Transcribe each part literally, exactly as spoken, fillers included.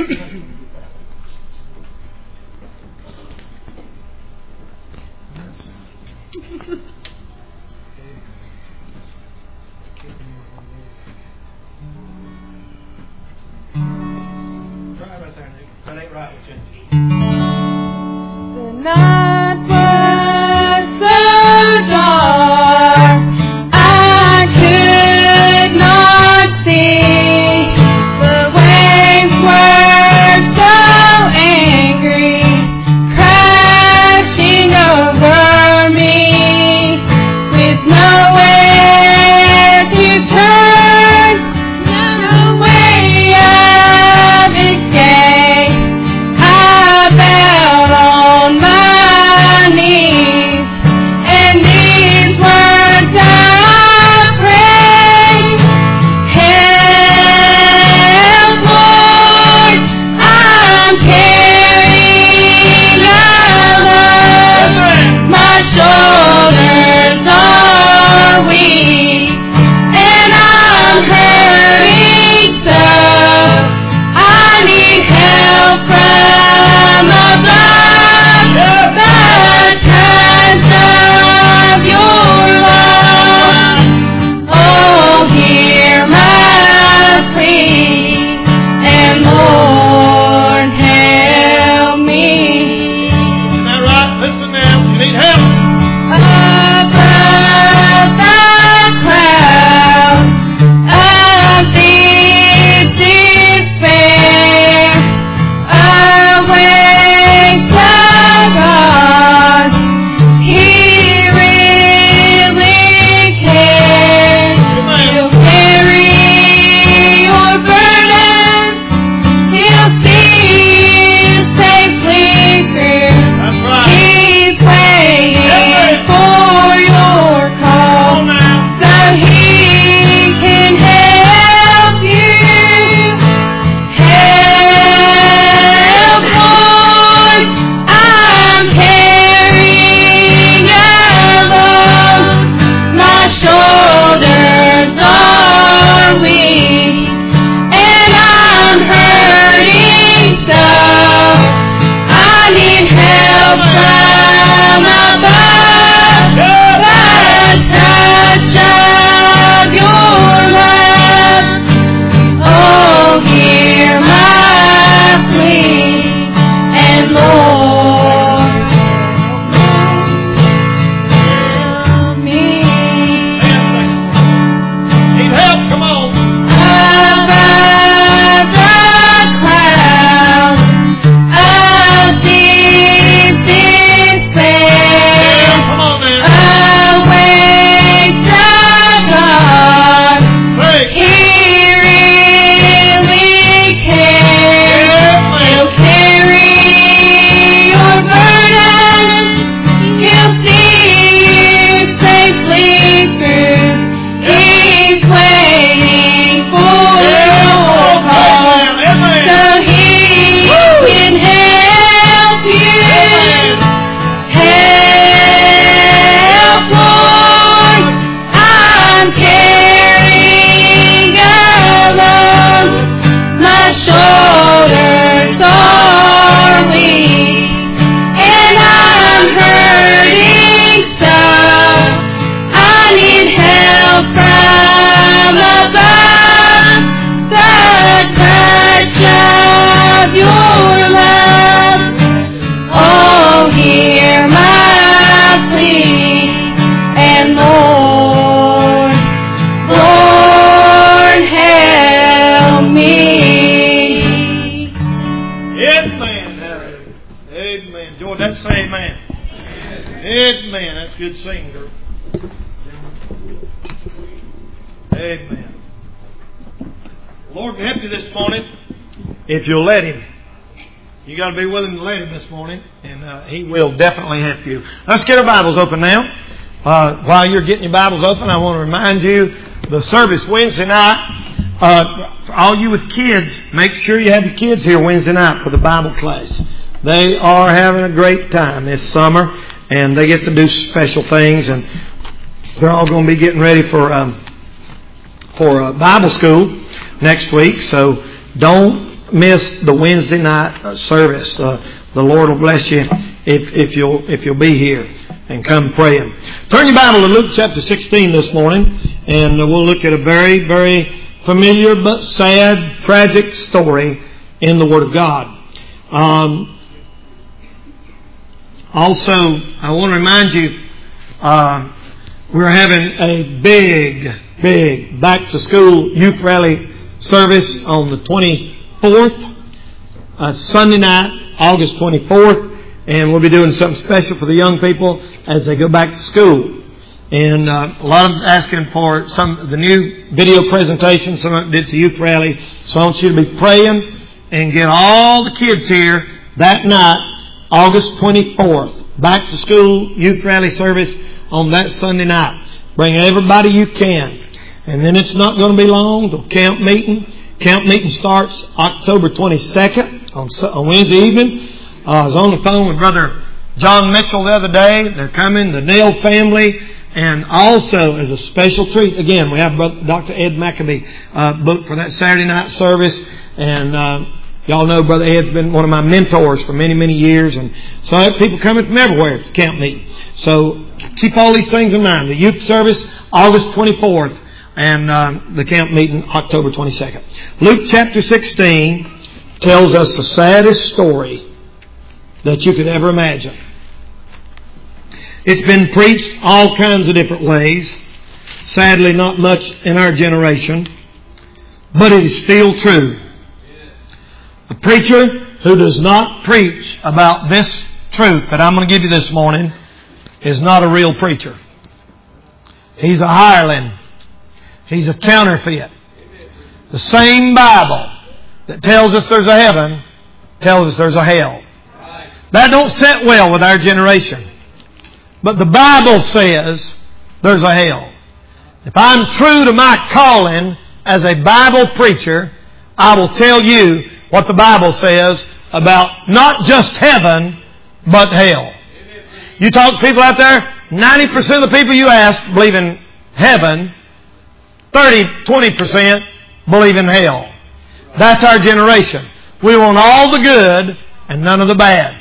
The night was so dark I could not see. The waves were so angry, crashing over me, with nowhere to turn, no way of escape. I fell on my knees, and these words I prayed: Help, Lord, I'm carrying a load. My shoulders are weak, and I'm hurting so. I need help from above. The touch of your love. Oh, hear my plea, and Lord, help me. Isn't that right? Listen now. You need help. Above the cloud of this despair, awake the God. He really cares. He'll carry your burdens. He'll see you safely through. That's right. He's waiting for your call, Come on now. so He can help you. Help, Lord, I'm carrying a load. My shoulders are weak, and I'm hurting so. I need help from above. The touch of your love. Oh, hear my plea, and Lord, help me. Need help? Come on. Above the clouds of deep despair, Come on now. awake the God. Hey. He really cares. He'll carry your burdens. He'll see you safely through. He's waiting for your call, so He can help you. Help, Lord, I'm carrying a load. My shoulders are weak, and I'm hurting so. I need help from above. The touch of your love. Oh, hear my plea, and Lord, Lord, help me. Amen. Amen. George, that's say amen. Amen. That's good singing, girl. Amen. Lord can help you this morning if you'll let Him. You got to be willing to let Him this morning, and uh, He will definitely help you. Let's get our Bibles open now. Uh, while you're getting your Bibles open, I want to remind you the service Wednesday night. Uh, for all you with kids, make sure you have your kids here Wednesday night for the Bible class. They are having a great time this summer, and they get to do special things, and they're all going to be getting ready for um, for uh, Bible school next week. So don't miss the Wednesday night uh, service. Uh, the Lord will bless you if, if you'll if you'll be here and come praying. Turn your Bible to Luke chapter sixteen this morning, and we'll look at a very, very familiar but sad, tragic story in the Word of God. Um, also, I want to remind you, uh, we're having a big, big back-to-school youth rally service on the twenty-fourth, uh, Sunday night, August twenty-fourth, and we'll be doing something special for the young people as they go back to school. And uh, a lot of them asking for some of the new video presentations. Some of it did to youth rally. So I want you to be praying and get all the kids here that night, August twenty-fourth. Back to school youth rally service on that Sunday night. Bring everybody you can. And then it's not going to be long till camp meeting. Camp meeting starts October twenty-second on, on Wednesday evening. Uh, I was on the phone with Brother John Mitchell the other day. They're coming, the Neal family. And also, as a special treat, again, we have Doctor Ed Maccabee uh, booked for that Saturday night service. And uh, y'all know Brother Ed's been one of my mentors for many, many years. And so I have people coming from everywhere to camp meeting. So keep all these things in mind. The youth service, August twenty-fourth, and uh, the camp meeting, October twenty-second. Luke chapter sixteen tells us the saddest story that you could ever imagine. It's been preached all kinds of different ways. Sadly, not much in our generation. But it is still true. A preacher who does not preach about this truth that I'm going to give you this morning is not a real preacher. He's a hireling. He's a counterfeit. The same Bible that tells us there's a heaven tells us there's a hell. That don't sit well with our generation. But the Bible says there's a hell. If I'm true to my calling as a Bible preacher, I will tell you what the Bible says about not just heaven, but hell. You talk to people out there, ninety percent of the people you ask believe in heaven, thirty, twenty percent believe in hell. That's our generation. We want all the good and none of the bad.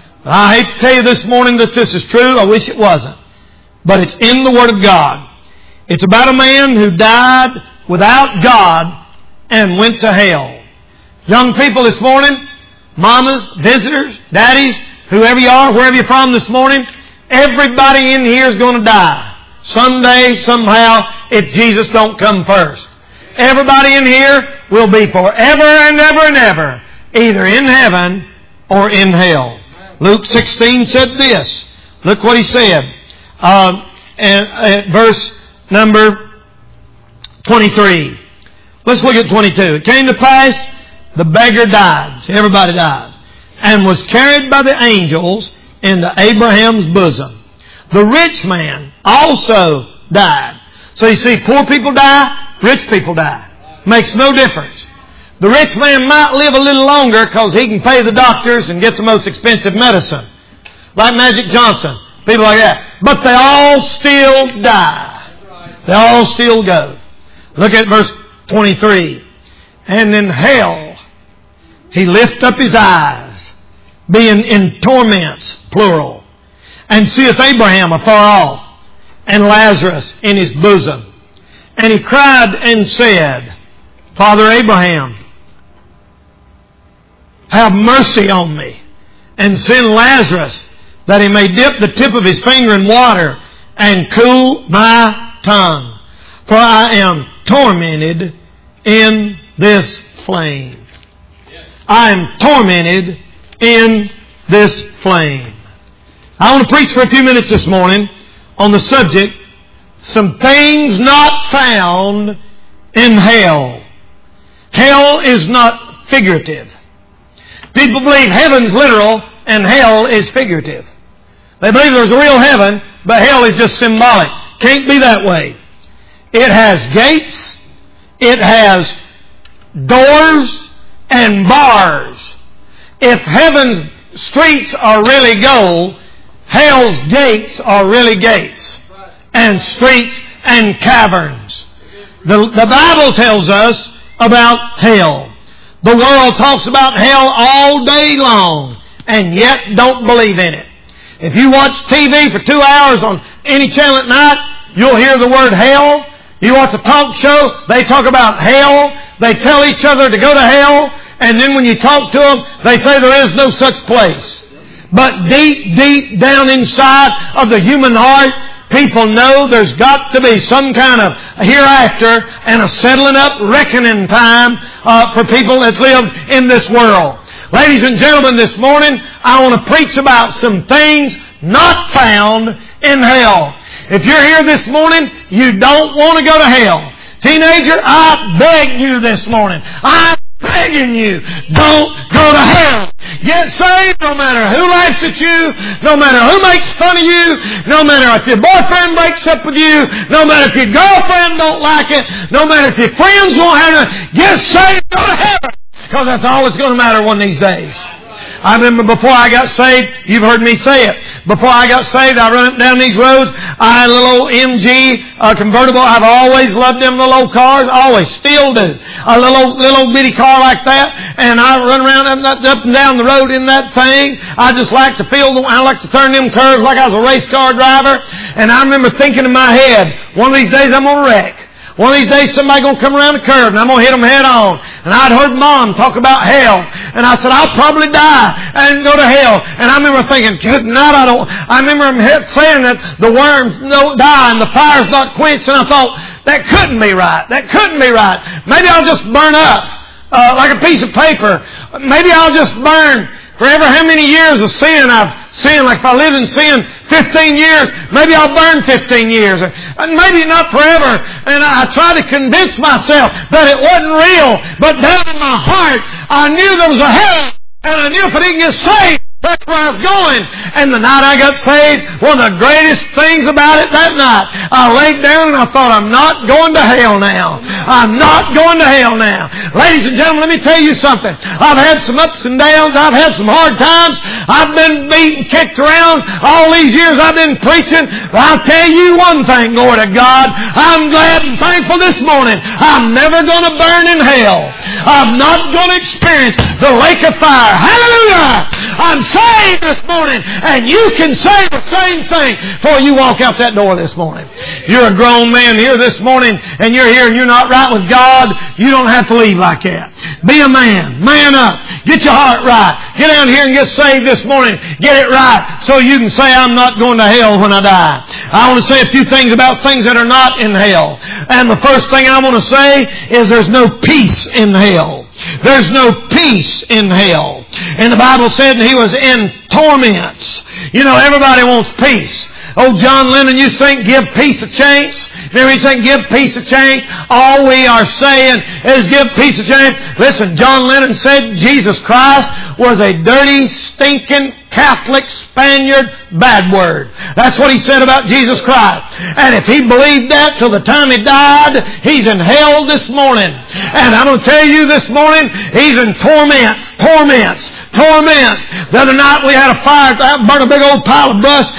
I hate to tell you this morning that this is true. I wish it wasn't. But it's in the Word of God. It's about a man who died without God and went to hell. Young people this morning, mamas, visitors, daddies, whoever you are, wherever you're from this morning, everybody in here is going to die. Someday, somehow, if Jesus don't come first. Everybody in here will be forever and ever and ever either in heaven or in hell. Luke sixteen said this. Look what he said. Uh, and, uh, verse number twenty-three. Let's look at twenty-two. It came to pass, the beggar died. See, everybody died. And was carried by the angels into Abraham's bosom. The rich man also died. So you see, poor people die, rich people die. Makes no difference. The rich man might live a little longer because he can pay the doctors and get the most expensive medicine. Like Magic Johnson. People like that. But they all still die. They all still go. Look at verse twenty-three. And in hell he lift up his eyes, being in torments, plural, and seeth Abraham afar off, and Lazarus in his bosom. And he cried and said, Father Abraham, have mercy on me, and send Lazarus, that he may dip the tip of his finger in water, and cool my tongue. For I am tormented in this flame. I am tormented in this flame. I want to preach for a few minutes this morning on the subject, some things not found in hell. Hell is not figurative. People believe heaven's literal and hell is figurative. They believe there's a real heaven, but hell is just symbolic. Can't be that way. It has gates, it has doors and bars. If heaven's streets are really gold, hell's gates are really gates and streets and caverns. The, the Bible tells us about hell. The world talks about hell all day long and yet don't believe in it. If you watch T V for two hours on any channel at night, you'll hear the word hell. You watch a talk show, they talk about hell. They tell each other to go to hell. And then when you talk to them, they say there is no such place. But deep, deep down inside of the human heart, people know there's got to be some kind of hereafter and a settling up, reckoning time uh, for people that live in this world. Ladies and gentlemen, this morning I want to preach about some things not found in hell. If you're here this morning, you don't want to go to hell. Teenager, I beg you this morning. I'm begging you, don't go to hell. Get saved no matter who laughs at you, no matter who makes fun of you, no matter if your boyfriend breaks up with you, no matter if your girlfriend don't like it, no matter if your friends won't have it. Get saved, go to heaven. Because that's all that's going to matter one of these days. I remember before I got saved, you've heard me say it. Before I got saved, I run up down these roads. I had a little M G uh, convertible. I've always loved them little old cars. Always, still do. A little little bitty car like that, and I run around up, up and down the road in that thing. I just like to feel. I like to turn them curves like I was a race car driver. And I remember thinking in my head, one of these days I'm gonna wreck. One of these days somebody's going to come around the curve and I'm going to hit them head on. And I'd heard Mom talk about hell. And I said, I'll probably die and go to hell. And I remember thinking, good night, I don't... I remember him saying that the worms don't die and the fire's not quenched. And I thought, that couldn't be right. That couldn't be right. Maybe I'll just burn up uh, like a piece of paper. Maybe I'll just burn forever how many years of sin I've sinned. Like if I lived in sin fifteen years, maybe I'll burn fifteen years. And maybe not forever. And I tried to convince myself that it wasn't real. But down in my heart, I knew there was a hell. And I knew if I didn't get saved, that's where I was going. And the night I got saved, one of the greatest things about it that night, I laid down and I thought, I'm not going to hell now. I'm not going to hell now. Ladies and gentlemen, let me tell you something. I've had some ups and downs. I've had some hard times. I've been beaten, kicked around all these years I've been preaching. But I'll tell you one thing, glory to God. I'm glad and thankful this morning. I'm never going to burn in hell. I'm not going to experience the lake of fire. Hallelujah! I'm saved this morning, and you can say the same thing before you walk out that door this morning. You're a grown man here this morning, and you're here and you're not right with God. You don't have to leave like that. Be a man. Man up. Get your heart right. Get down here and get saved this morning. Get it right so you can say, I'm not going to hell when I die. I want to say a few things about things that are not in hell. And the first thing I want to say is there's no peace in hell. There's no peace in hell. And the Bible said he was in torments. You know, everybody wants peace. Oh, John Lennon used to think, give peace a chance. Remember he said, give peace a chance. All we are saying is give peace a chance. Listen, John Lennon said Jesus Christ was a dirty, stinking, Catholic Spaniard bad word. That's what he said about Jesus Christ. And if he believed that till the time he died, he's in hell this morning. And I'm going to tell you this morning, he's in torments, torments, torments. The other night we had a fire, burned a big old pile of brush.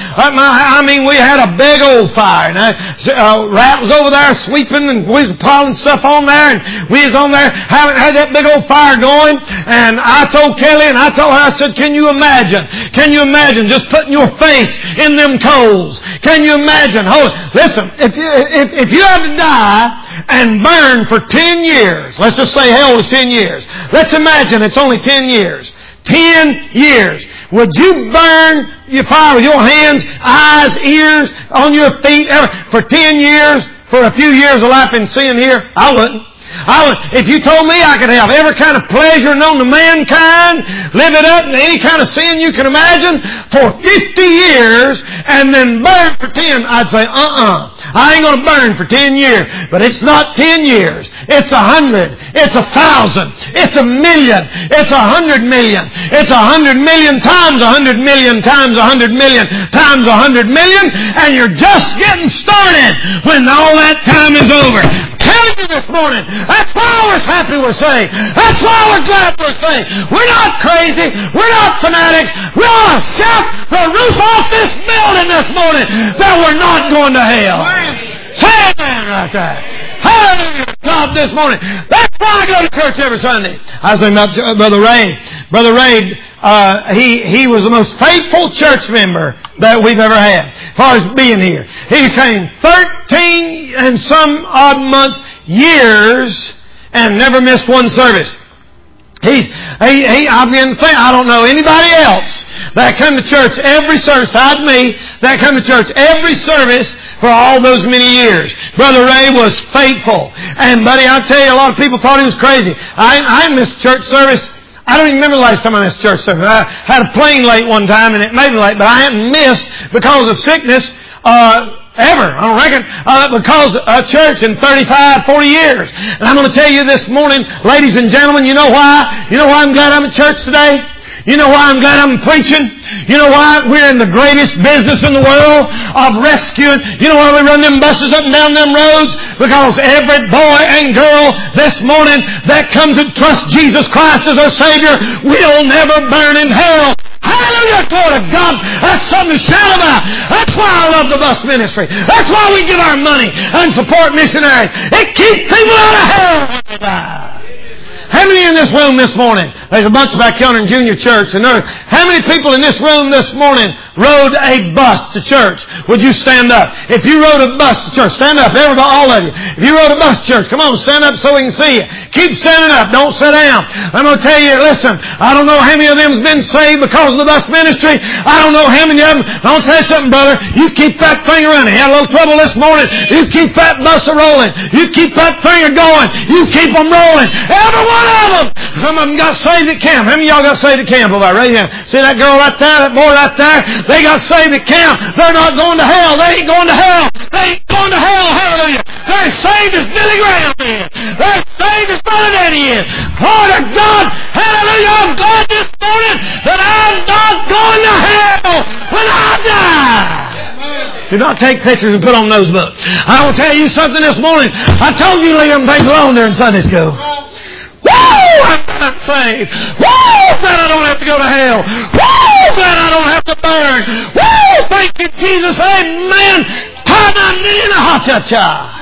I mean, we had a big old fire. And uh, Rat was over there sweeping and we was piling stuff on there. And we was on there having had that big old fire going. And I told Kelly and I told her, I said, can you imagine? Can you imagine just putting your face in them coals? Can you imagine? Hold, listen, if you, if, if you had to die and burn for ten years, let's just say hell was ten years. Let's imagine it's only ten years. Ten years. Would you burn your fire with your hands, eyes, ears, on your feet ever, for ten years, for a few years of life in sin here? I wouldn't. I would, if you told me I could have every kind of pleasure known to mankind, live it up in any kind of sin you can imagine for fifty years and then burn for ten, I'd say, uh-uh. I ain't going to burn for ten years. But it's not ten years. It's a hundred. It's a thousand. It's a million. It's a hundred million. It's a hundred million times a hundred million times a hundred million times a hundred million. And you're just getting started when all that time is over. Tell you this morning, that's why we're happy we're saved. That's why we're glad we're saved. We're not crazy. We're not fanatics. We want to shout the roof off this building this morning that we're not going to hell. Say amen right there. Hallelujah, God, this morning. That's why I go to church every Sunday. I was thinking about Brother Ray. Brother Ray, uh, he, he was the most faithful church member that we've ever had as far as being here. He came thirteen and some odd months, years, and never missed one service. He's, he, he, I mean, I don't know anybody else that come to church every service, besides me, that come to church every service for all those many years. Brother Ray was faithful. And buddy, I'll tell you, a lot of people thought he was crazy. I, I missed church service. I don't even remember the last time I missed church service. I had a plane late one time and it made me late, but I hadn't missed because of sickness, uh, ever, I don't reckon, uh, because of church in thirty-five, forty years. And I'm going to tell you this morning, ladies and gentlemen, you know why? You know why I'm glad I'm at church today? You know why I'm glad I'm preaching? You know why we're in the greatest business in the world of rescuing? You know why we run them buses up and down them roads? Because every boy and girl this morning that comes to trust Jesus Christ as our Savior will never burn in hell. Hallelujah, glory to God. That's something to shout about. That's why I love the bus ministry. That's why we give our money and support missionaries. It keeps people out of hell when they die. How many in this room this morning? There's a bunch back yonder in junior church. And there, how many people in this room this morning rode a bus to church? Would you stand up? If you rode a bus to church, stand up. Everybody, all of you. If you rode a bus to church, come on, stand up so we can see you. Keep standing up. Don't sit down. I'm going to tell you, listen, I don't know how many of them has been saved because of the bus ministry. I don't know how many of them. I'm going to tell you something, brother. You keep that thing running. You had a little trouble this morning. You keep that bus rolling. You keep that thing going. You keep them rolling. Everyone of them. Some of them got saved at camp. How many of y'all got saved at camp over there? Raise your hand. See that girl right there, that boy right there? They got saved at camp. They're not going to hell. They ain't going to hell. They ain't going to hell. Hallelujah. They're saved as Billy Graham is. They're saved as Brother Daddy is. Glory to God. Hallelujah. I'm glad this morning that I'm not going to hell when I die. Do not take pictures and put on those books. I will tell you something this morning. I told you to leave them things alone there in Sunday school. Woo! I'm not saved. Woo! Glad I don't have to go to hell. Woo! Glad I don't have to burn. Woo! Thank you, Jesus. Amen. Ta-da-nina-ha-cha-cha.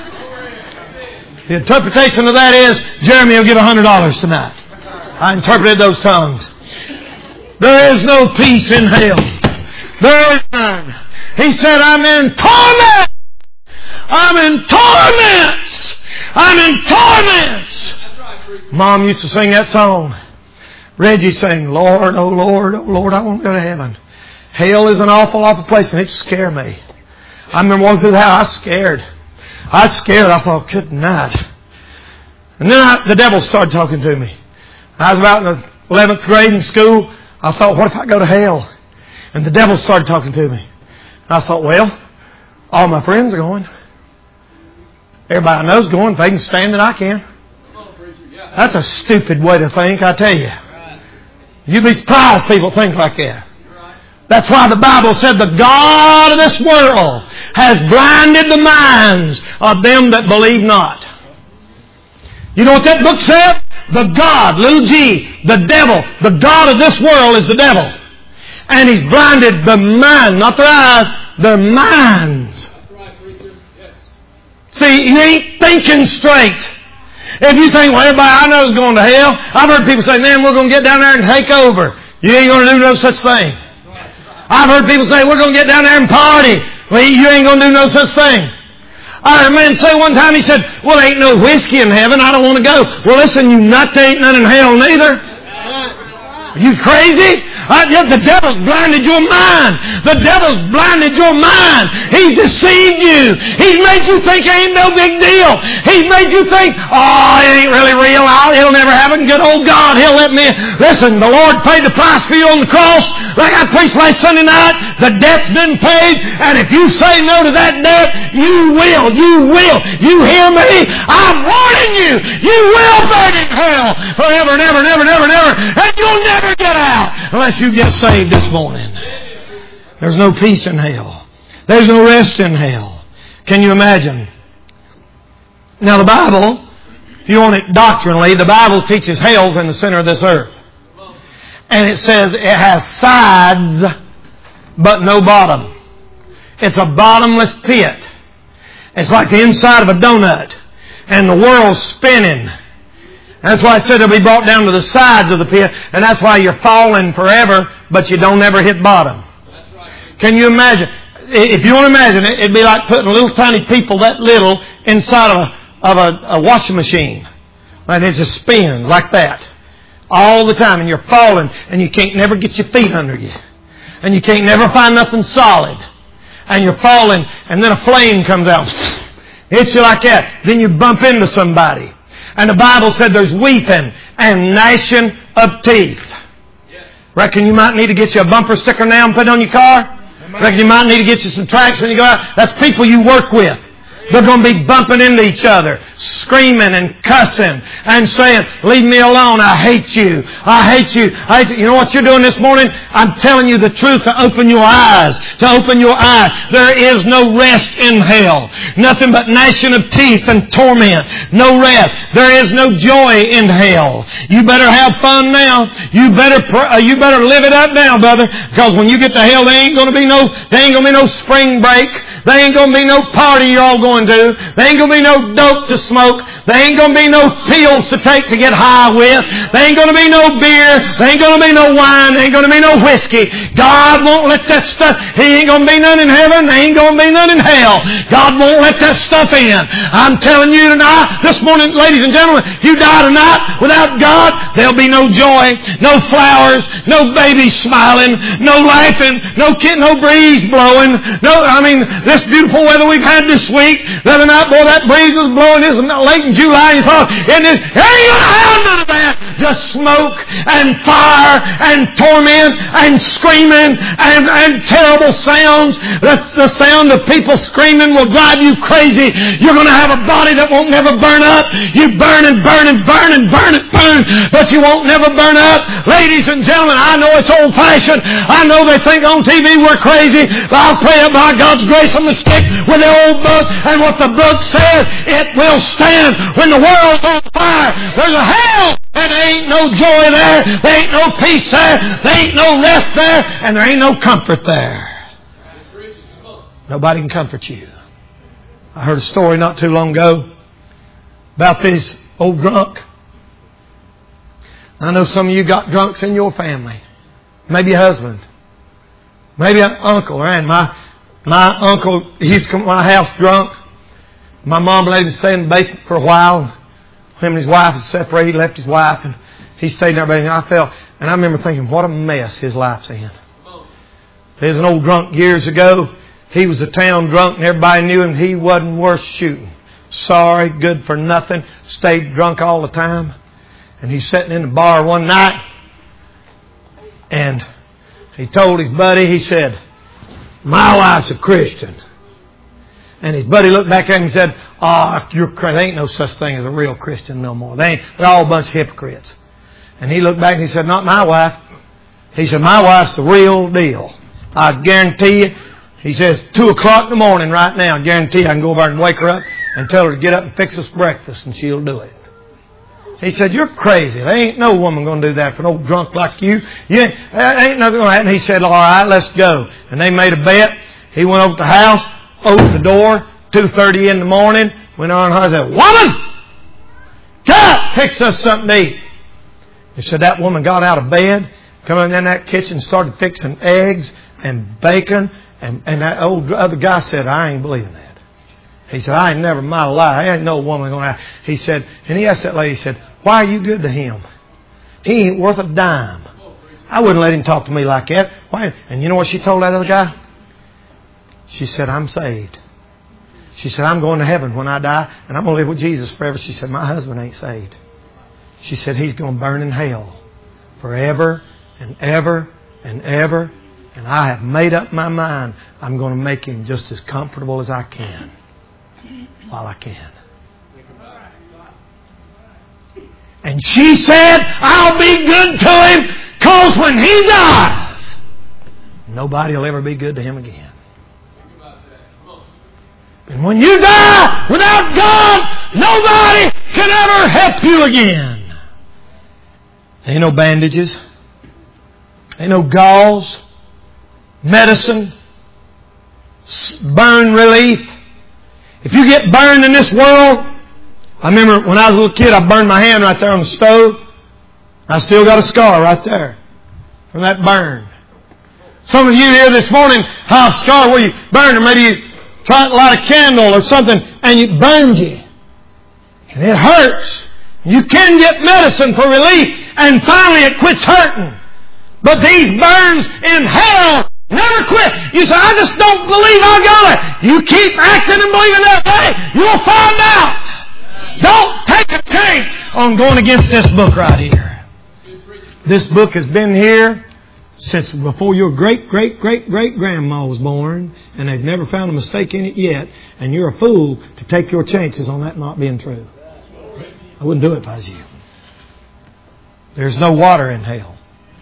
The interpretation of that is, Jeremy will give a hundred dollars tonight. I interpreted those tongues. There is no peace in hell. There is none. He said, I'm in torment. I'm in torments. I'm in torments. Mom used to sing that song. Reggie sang, Lord, oh Lord, oh Lord, I want to go to heaven. Hell is an awful, awful place, and it scared me. I remember walking through the house, I was scared. I was scared. I thought, good night. And then I, the devil started talking to me. I was about in the eleventh grade in school. I thought, what if I go to hell? And the devil started talking to me. And I thought, well, all my friends are going. Everybody I know is going. If they can stand it, I can. That's a stupid way to think, I tell you. You'd be surprised people think like that. That's why the Bible said the God of this world has blinded the minds of them that believe not. You know what that book said? The God, little g, the devil, the God of this world is the devil. And he's blinded the mind, not their eyes, their minds. See, you ain't thinking straight. If you think, well, everybody I know is going to hell, I've heard people say, man, we're going to get down there and take over. You ain't going to do no such thing. I've heard people say, we're going to get down there and party. Well, you ain't going to do no such thing. I heard a man say one time, he said, well, there ain't no whiskey in heaven. I don't want to go. Well, listen, you nut, there ain't none in hell neither. Are you crazy? Uh, the devil's blinded your mind. The devil's blinded your mind. He's deceived you. He's made you think it ain't no big deal. He's made you think, oh, it ain't really real. I'll, it'll never happen. Good old God, He'll let me. Listen, the Lord paid the price for you on the cross. Like I preached last Sunday night, the debt's been paid. And if you say no to that debt, you will. You will. You hear me? I'm warning you. You will burn in hell forever and ever and ever and ever and ever. And you'll never get out unless you get saved this morning. There's no peace in hell. There's no rest in hell. Can you imagine? Now the Bible, if you want it doctrinally, the Bible teaches hell's in the center of this earth. And it says it has sides but no bottom. It's a bottomless pit. It's like the inside of a donut. and the world's spinning. That's why it said they'll be brought down to the sides of the pit, and that's why you're falling forever, but you don't ever hit bottom. Can you imagine? If you want to imagine it, it'd be like putting little tiny people that little inside of a, of a, a washing machine. And it just spins like that all the time, and you're falling, and you can't never get your feet under you. And you can't never find nothing solid. And you're falling, and then a flame comes out. Hits you like that. Then you bump into somebody. And the Bible said there's weeping and gnashing of teeth. Reckon you might need to get you a bumper sticker now and put it on your car? Reckon you might need to get you some tracks when you go out? That's people you work with. They're going to be bumping into each other, screaming and cussing and saying, leave me alone, I hate you, I hate you, I hate you. You know what you're doing this morning? I'm telling you the truth to open your eyes, to open your eyes. There is no rest in hell. Nothing but gnashing of teeth and torment. No rest. There is no joy in hell. You better have fun now. You better pr- you better live it up now, brother, because when you get to hell, there ain't going to be no, there ain't going to be no spring break. There ain't going to be no party you're all going to. There ain't going to be no dope to smoke. There ain't going to be no pills to take to get high with. There ain't going to be no beer. There ain't going to be no wine. There ain't going to be no whiskey. God won't let that stuff. He ain't going to be none in heaven. There ain't going to be none in hell. God won't let that stuff in. I'm telling you tonight, this morning, ladies and gentlemen, if you die tonight without God, there'll be no joy, no flowers, no babies smiling, no laughing, no kid, no breeze blowing. No, I mean, this beautiful weather we've had this week. The other night, boy, that breeze was blowing. This late in July. You thought, and it, there ain't gonna have none of that. Just smoke and fire and torment and screaming and, and terrible sounds. That's the sound of people screaming will drive you crazy. You're gonna have a body that won't never burn up. You burn and burn and burn and burn and burn, but you won't never burn up. Ladies and gentlemen, I know it's old fashioned. I know they think on T V we're crazy. But I'll pray it by God's grace. I'm gonna stick with the old book. And what the book says, it will stand when the world's on fire. There's a hell, and there ain't no joy there. There ain't no peace there. There ain't no rest there. And there ain't no comfort there. Nobody can comfort you. I heard a story not too long ago about this old drunk. I know some of you got drunks in your family. Maybe a husband. Maybe an uncle or aunt. My My uncle, he used to come to my house drunk. My mom let him stay in the basement for a while. Him and his wife had separated. He left his wife and he stayed there. And I felt, and I remember thinking, what a mess his life's in. There was an old drunk years ago. He was a town drunk and everybody knew him. He wasn't worth shooting. Sorry, good for nothing. Stayed drunk all the time. And he's sitting in the bar one night and he told his buddy, he said, my wife's a Christian. And his buddy looked back at him and he said, oh, you're crazy. There ain't no such thing as a real Christian no more. They ain't, they're all a bunch of hypocrites. And he looked back and he said, not my wife. He said, my wife's the real deal. I guarantee you. He says, two o'clock in the morning right now, I guarantee you I can go over and wake her up and tell her to get up and fix us breakfast and she'll do it. He said, you're crazy. There ain't no woman going to do that for an old drunk like you. You ain't, ain't nothing going to happen. He said, all right, let's go. And they made a bet. He went over to the house, opened the door, two thirty in the morning, went on and said, woman, God, fix us something to eat. He said, that woman got out of bed, come in that kitchen, started fixing eggs and bacon. And, and that old other guy said, I ain't believing that. He said, I ain't never in my life. I ain't no woman going to. He said, and he asked that lady, he said, why are you good to him? He ain't worth a dime. I wouldn't let him talk to me like that. Why? And you know what she told that other guy? She said, I'm saved. She said, I'm going to heaven when I die, and I'm going to live with Jesus forever. She said, my husband ain't saved. She said, he's going to burn in hell forever and ever and ever. And I have made up my mind. I'm going to make him just as comfortable as I can. While I can. And she said, I'll be good to him because when he dies, nobody will ever be good to him again. And when you die without God, nobody can ever help you again. Ain't no bandages. Ain't no gauze. Medicine. Burn relief. If you get burned in this world, I remember when I was a little kid, I burned my hand right there on the stove. I still got a scar right there from that burn. Some of you here this morning have a scar where you burned, or maybe you tried to light a candle or something and it burned you. And it hurts. You can get medicine for relief and finally it quits hurting. But these burns in hell never quit. You say, I just don't believe I got it. You keep acting and believing that way, you'll find out. Don't take a chance on going against this book right here. This book has been here since before your great, great, great, great grandma was born, and they've never found a mistake in it yet, and you're a fool to take your chances on that not being true. I wouldn't do it if I was you. There's no water in hell.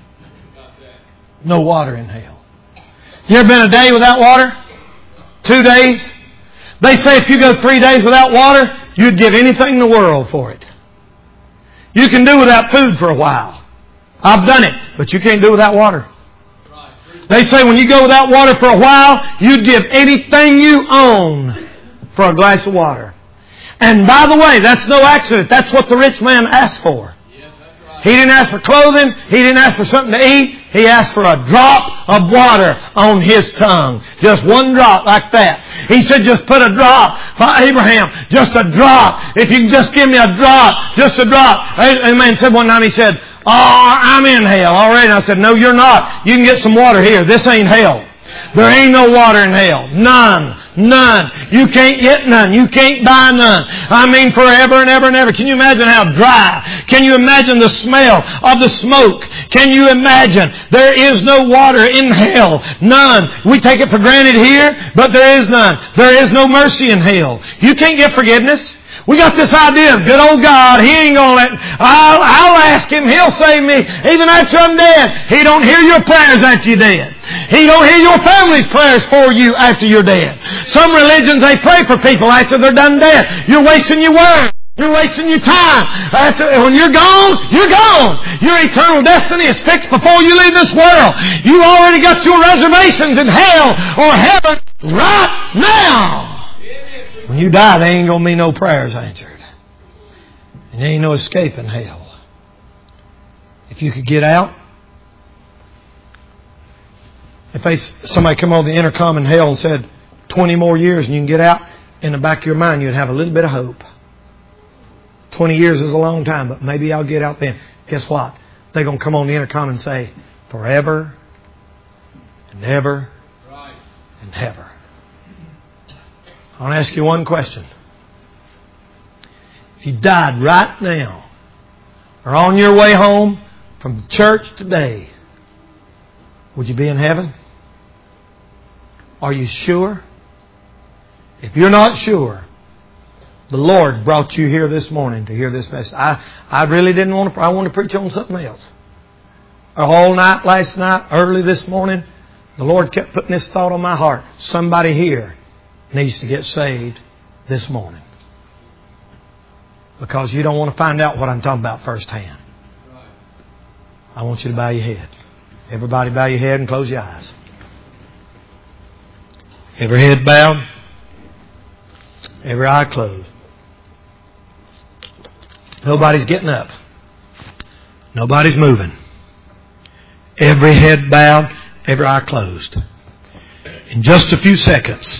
No water in hell. You ever been a day without water? Two days? They say if you go three days without water, you'd give anything in the world for it. You can do without food for a while. I've done it, but you can't do without water. They say when you go without water for a while, you'd give anything you own for a glass of water. And by the way, that's no accident. That's what the rich man asked for. He didn't ask for clothing. He didn't ask for something to eat. He asked for a drop of water on his tongue. Just one drop like that. He said, just put a drop for Abraham. Just a drop. If you can just give me a drop. Just a drop. A man said one time, he said, oh, I'm in hell already. And I said, no, you're not. You can get some water here. This ain't hell. There ain't no water in hell. None. None. You can't get none. You can't buy none. I mean forever and ever and ever. Can you imagine how dry? Can you imagine the smell of the smoke? Can you imagine? There is no water in hell. None. We take it for granted here, but there is none. There is no mercy in hell. You can't get forgiveness. We got this idea of good old God. He ain't going to let... I'll, I'll ask Him. He'll save me even after I'm dead. He don't hear your prayers after you're dead. He don't hear your family's prayers for you after you're dead. Some religions, they pray for people after they're done dead. You're wasting your words. You're wasting your time. After, when you're gone, you're gone. Your eternal destiny is fixed before you leave this world. You already got your reservations in hell or heaven right now. When you die, there ain't going to be no prayers answered. And there ain't no escape in hell. If you could get out, if they, somebody come over the intercom in hell and said, twenty more years and you can get out, in the back of your mind you'd have a little bit of hope. twenty years is a long time, but maybe I'll get out then. Guess what? They're going to come on the intercom and say, forever and ever and ever. I want to ask you one question. If you died right now or on your way home from church today, would you be in heaven? Are you sure? If you're not sure, the Lord brought you here this morning to hear this message. I, I really didn't want to, I wanted to preach on something else. A whole night last night, early this morning, the Lord kept putting this thought on my heart. Somebody here needs to get saved this morning. Because you don't want to find out what I'm talking about firsthand. I want you to bow your head. Everybody bow your head and close your eyes. Every head bowed. Every eye closed. Nobody's getting up. Nobody's moving. Every head bowed. Every eye closed. In just a few seconds,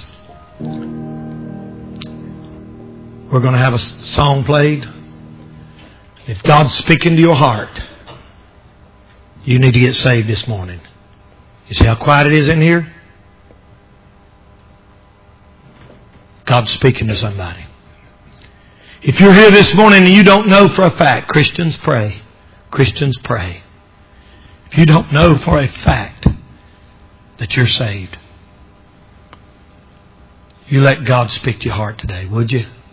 we're going to have a song played. If God's speaking to your heart, you need to get saved this morning. You see how quiet it is in here? God's speaking to somebody. If you're here this morning and you don't know for a fact, Christians pray. Christians pray. If you don't know for a fact that you're saved, you let God speak to your heart today, would you?